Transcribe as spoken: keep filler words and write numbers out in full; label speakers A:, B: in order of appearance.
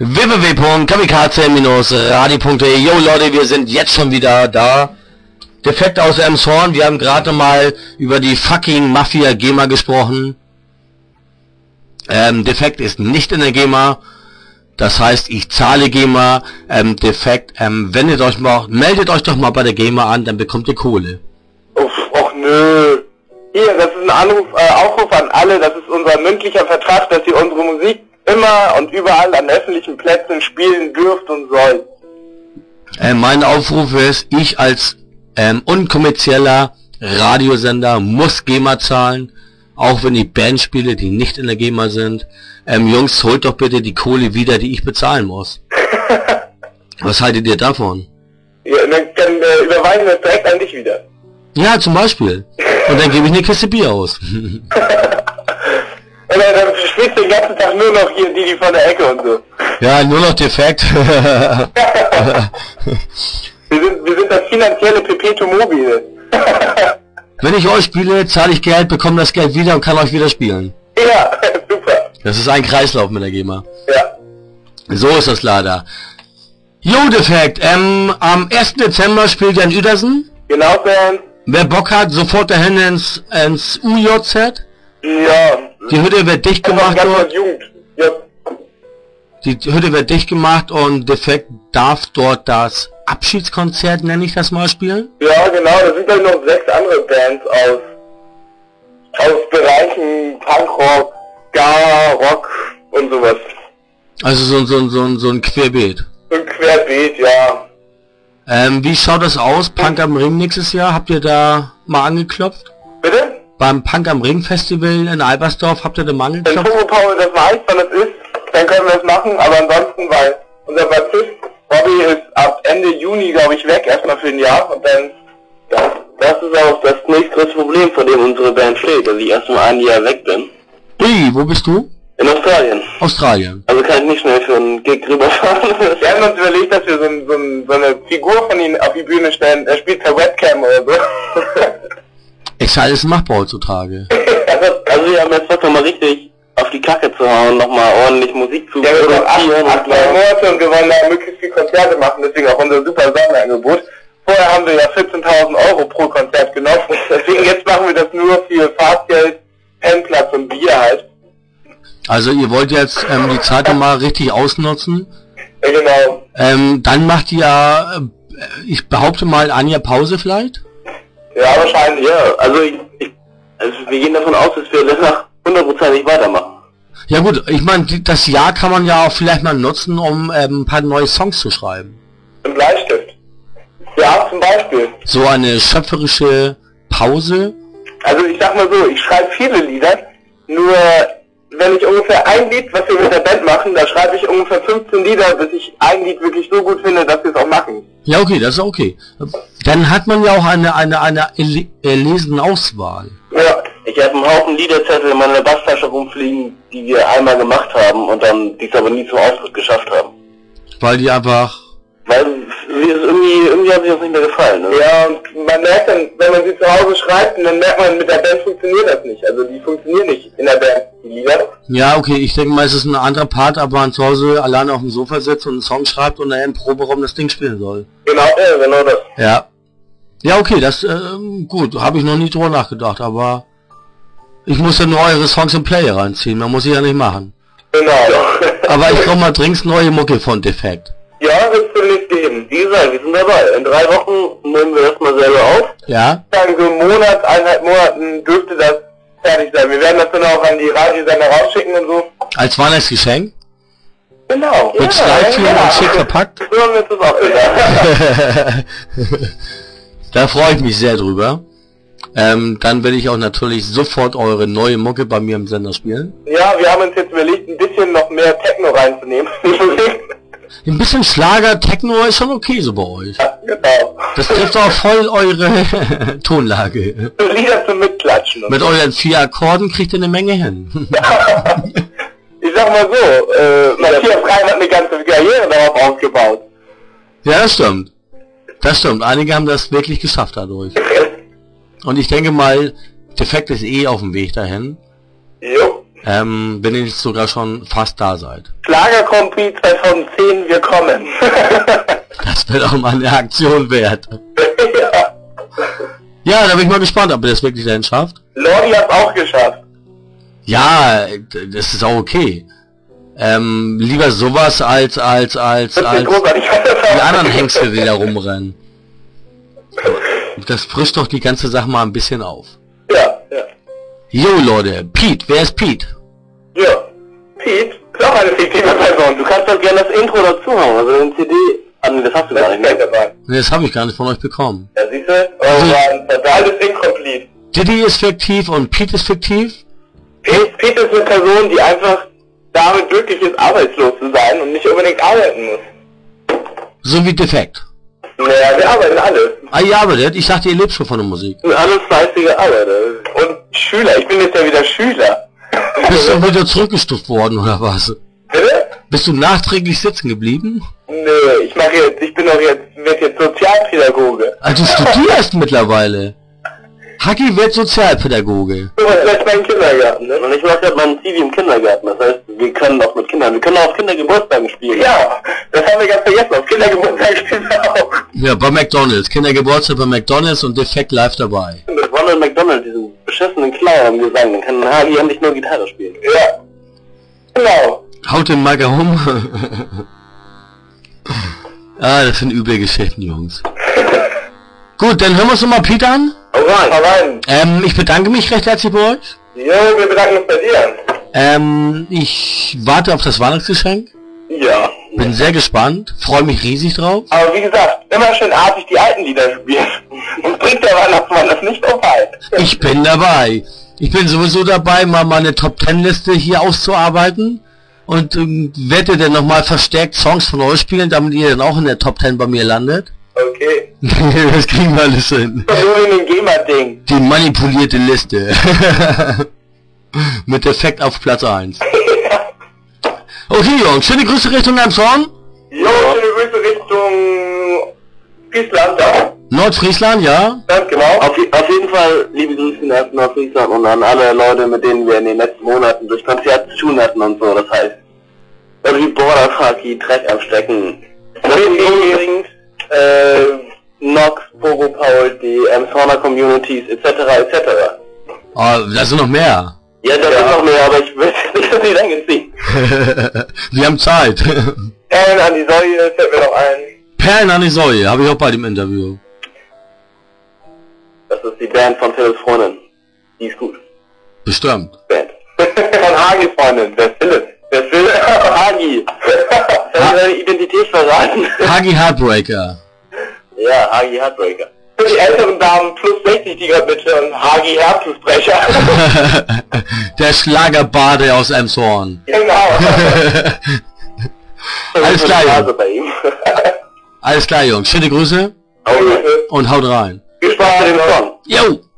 A: w w w punkt kamikaze Bindestrich radio punkt de. Jo Leute, wir sind jetzt schon wieder da. Defekt aus Elmshorn, wir haben gerade mal über die fucking Mafia GEMA gesprochen. Ähm, Defekt ist nicht in der GEMA. Das heißt, ich zahle GEMA. Ähm, Defekt, ähm, wendet euch mal, meldet euch doch mal bei der GEMA an, dann bekommt ihr Kohle.
B: Uff, och nö. Hier, das ist ein Anruf, äh, Aufruf an alle, das ist unser mündlicher Vertrag, dass ihr unsere Musik immer und überall an öffentlichen Plätzen spielen dürft und sollt.
A: Äh, mein Aufruf ist, ich als ähm, unkommerzieller Radiosender muss GEMA zahlen, auch wenn ich Bands spiele, die nicht in der GEMA sind. Ähm, Jungs, holt doch bitte die Kohle wieder, die ich bezahlen muss. Was haltet ihr davon?
B: Ja, dann, dann äh, überweisen wir es direkt an dich wieder.
A: Ja, zum Beispiel. Und dann gebe ich eine Kiste Bier aus.
B: Und dann, dann spielst du den ganzen Tag nur noch hier die, die von der Ecke und so.
A: Ja, nur noch Defekt.
B: wir, sind, wir sind das finanzielle Perpetuum mobile.
A: Wenn ich euch spiele, zahle ich Geld, bekomme das Geld wieder und kann euch wieder spielen.
B: Ja, super.
A: Das ist ein Kreislauf mit der GEMA.
B: Ja.
A: So ist das leider. Jo, Defekt, ähm, am ersten Dezember spielt ihr in Uedersen.
B: Genau, Fan.
A: Wer Bock hat, sofort dahin ins, ins U J Z.
B: Ja.
A: Die Hütte wird dicht gemacht.
B: Ganz Jugend. Ja.
A: Die Hütte wird dicht gemacht und Defekt darf dort das Abschiedskonzert, nenne ich das mal, spielen.
B: Ja, genau, da sind dann noch sechs andere Bands aus, aus Bereichen Punkrock, Ska, Rock und sowas.
A: Also so, so, so, so ein Querbeet.
B: So ein Querbeet, ja.
A: Ähm, wie schaut das aus? Punk am Ring nächstes Jahr? Habt ihr da mal angeklopft?
B: Bitte?
A: Beim Punk am Ring Festival in Albersdorf habt ihr da mal angeklopft?
B: Wenn Togo Paul das weiß, wann es ist, dann können wir das machen, aber ansonsten, weil unser Bassist Bobby ist ab Ende Juni, glaube ich, weg, erstmal für ein Jahr und dann... Das, das ist auch das nächstgrößte Problem, vor dem unsere Band steht, dass ich erstmal ein Jahr weg bin.
A: Ui, wo bist du?
B: In Australien.
A: Australien.
B: Also kann ich nicht schnell für einen Gig rüberfahren. Wir haben uns überlegt, dass wir so, ein, so, ein, so eine Figur von ihm auf die Bühne stellen. Er spielt per Webcam oder so.
A: Ist ja alles machbar heutzutage.
B: Also wir haben jetzt trotzdem mal richtig auf die Kacke zu hauen, nochmal ordentlich Musik zu ja, produzieren. Acht, acht Monate und wir wollen da möglichst viele Konzerte machen, deswegen auch unser super Sonderangebot. Vorher haben wir ja vierzehntausend Euro pro Konzert genommen. Deswegen jetzt machen wir das nur für Fahrtgeld, Pennplatz und Bier halt.
A: Also ihr wollt jetzt ähm, die Zeit mal richtig ausnutzen.
B: Ja, genau.
A: Ähm, dann macht ihr, äh, ich behaupte mal, ein Jahr Pause vielleicht?
B: Ja, wahrscheinlich, ja. Also, ich, ich, also wir gehen davon aus, dass wir danach hundertprozentig weitermachen.
A: Ja gut, ich meine, das Jahr kann man ja auch vielleicht mal nutzen, um ähm, ein paar neue Songs zu schreiben.
B: Ein Bleistift. Ja, zum Beispiel.
A: So eine schöpferische Pause?
B: Also ich sag mal so, ich schreibe viele Lieder, nur wenn ich ungefähr ein Lied, was wir mit der Band machen, da schreibe ich ungefähr fünfzehn Lieder, bis ich ein Lied wirklich so gut finde, dass wir es auch machen.
A: Ja, okay, das ist okay. Dann hat man ja auch eine eine eine erlesene Auswahl.
B: Ja, ich habe einen Haufen Liederzettel in meiner Basstasche rumfliegen, die wir einmal gemacht haben und dann dies aber nie zum Ausdruck geschafft haben.
A: Weil die einfach...
B: Weil wir es irgendwie, irgendwie hat sich das nicht mehr gefallen. Ne? Ja, und man merkt dann, wenn man sie zu Hause schreibt, und dann merkt man, mit der Band funktioniert das nicht. Also die funktionieren nicht in der Band, die Lieder.
A: Ja, okay, ich denke mal, es ist ein anderer Part, aber man zu Hause alleine auf dem Sofa sitzt und einen Song schreibt und dann im Proberaum das Ding spielen soll.
B: Genau, ja, genau das.
A: Ja. Ja, okay, das, äh, gut, habe ich noch nie drüber nachgedacht, aber ich muss ja nur eure Songs im Player reinziehen, man muss sie ja nicht machen.
B: Genau.
A: Aber ich brauche mal dringend neue Mucke von Defekt.
B: Ja, das will ich geben. Wie gesagt, wir sind dabei. In drei Wochen nehmen wir das mal selber auf.
A: Ja.
B: Dann so einen Monat, eineinhalb Monaten dürfte das fertig sein. Wir werden das dann auch an die Radiosender rausschicken und so.
A: Als Weihnachtsgeschenk?
B: Genau.
A: Mit ja, Schleifchen ja, und schick verpackt?
B: So haben wir das auch wieder.
A: Da freue ich mich sehr drüber. Ähm, dann werde ich auch natürlich sofort eure neue Mucke bei mir im Sender spielen.
B: Ja, wir haben uns jetzt überlegt, ein bisschen noch mehr Techno reinzunehmen.
A: Ein bisschen Schlager, Techno ist schon okay so bei euch.
B: Ja, genau.
A: Das trifft auch voll eure Tonlage.
B: Lieder zum Mitklatschen.
A: Mit euren vier Akkorden kriegt ihr eine Menge hin.
B: Ich sag mal so, äh, Matthias Reim hat eine ganze Karriere darauf aufgebaut.
A: Ja, das stimmt. Das stimmt. Einige haben das wirklich geschafft dadurch. Und ich denke mal, Defekt ist eh auf dem Weg dahin.
B: Jo.
A: ähm, wenn ihr jetzt sogar schon fast da seid.
B: Schlagercompete zweitausendzehn, wir kommen.
A: Das wäre doch mal eine Aktion wert.
B: Ja.
A: Ja, da bin ich mal gespannt, ob ihr das wirklich dahin schafft.
B: Lordi hat's auch geschafft.
A: Ja, das ist auch okay. Ähm, lieber sowas als, als, als,
B: Das ist
A: als
B: großartig.
A: die anderen Hengste, die da rumrennen. Das frischt doch die ganze Sache mal ein bisschen auf.
B: Ja, ja.
A: Jo, Leute, Pete, wer ist Pete?
B: Ja. Pete ist auch eine fiktive Person. Du kannst doch gerne das Intro dazu hauen, also den C D... Ah, nee, das hast du gar nicht mehr dabei.
A: Nee, das habe ich gar nicht von euch bekommen.
B: Ja, siehst du? Oh, Mann, das ist incomplete.
A: Diddy ist fiktiv und Pete ist fiktiv?
B: Pete, Pete ist eine Person, die einfach damit glücklich ist, arbeitslos zu sein und nicht unbedingt arbeiten muss.
A: So wie defekt.
B: Naja, wir arbeiten alle.
A: Ah, ihr arbeitet? Ich dachte, ihr lebt schon von der Musik.
B: Wir sind alles fleißige Arbeiter. Und Schüler. Ich bin jetzt ja wieder Schüler.
A: Bist du wieder zurückgestuft worden, oder was?
B: Bitte?
A: Bist du nachträglich sitzen geblieben?
B: Nö, ich mache jetzt, ich bin doch jetzt, werd jetzt Sozialpädagoge.
A: Also du studierst mittlerweile. Haki wird Sozialpädagoge.
B: Du warst vielleicht mal im Kindergarten, ne? Und ich mache ja meinen C V im Kindergarten. Das heißt, wir können auch mit Kindern, wir können auch auf Kindergeburtstagen spielen. Ja, das haben wir ganz vergessen. Auf Kindergeburtstagen spielen wir auch.
A: Ja, bei McDonalds. Kindergeburtstag bei McDonalds und defekt live dabei.
B: Mit Ronald McDonald, diesen beschissenen Clown am Gesang, dann kann Hagi endlich nur Gitarre spielen. Ja. Genau.
A: Haut den Mager um. Ah, das sind üble Geschichten, Jungs. Gut, dann hören wir uns nochmal Pete an.
B: Hau rein. Hau rein.
A: Ähm, ich bedanke mich recht herzlich bei euch.
B: Jo, wir bedanken uns bei dir.
A: Ähm, ich warte auf das Weihnachtsgeschenk.
B: Ja.
A: Bin sehr gespannt, freue mich riesig drauf.
B: Aber wie gesagt, immer schön artig die alten Lieder spielen. Und bringt der Weihnachtsmann das nicht vorbei.
A: Ich bin dabei. Ich bin sowieso dabei, mal meine Top Ten Liste hier auszuarbeiten. Und ähm, werde dann nochmal verstärkt Songs von euch spielen, damit ihr dann auch in der Top Ten bei mir landet.
B: Okay.
A: Das kriegen wir alles hin.
B: Nur in den GEMA-Ding.
A: Die manipulierte Liste. Mit Defekt auf Platz eins. Okay, Jungs, schöne Grüße Richtung Emshorn.
B: Jo, schöne Grüße Richtung Friesland, ja.
A: Nordfriesland, ja.
B: Ganz genau. Auf, auf jeden Fall liebe Grüße nach Nordfriesland und an alle Leute, mit denen wir in den letzten Monaten durch Konzerte zu tun hatten und so. Das heißt, irgendwie Border-Faki, Dreck am Stecken. Unbedingt, äh, Nox, Pogo Paul, die Emshorner Communities, et cetera et cetera.
A: Oh, da sind noch mehr.
B: Ja, da ja. sind noch mehr, aber ich will nicht, dass sie lange ziehen.
A: Wir haben Zeit.
B: Perlen an die Säule, fällt mir noch ein.
A: Perlen an die Säule, habe ich auch bei dem Interview.
B: Das ist die Band von Philips Freundin. Die ist gut.
A: Bestimmt.
B: Band. Von Hagi Freundin. Wer ist Philipp? Wer ist Philipp? Hagi. Soll ich seine Identität verraten?
A: Hagi Heartbreaker.
B: Ja, Hagi Heartbreaker. Für die älteren Damen plus sechzig, die gerade mithören, Hagi Herzensbrecher.
A: Der Schlagerbade aus Emshorn.
B: Genau.
A: Alles klar, Jungs. Alles klar, Jungs. Schöne Grüße.
B: Okay.
A: Und haut rein.
B: Viel Spaß mit dem Song.
A: Jo.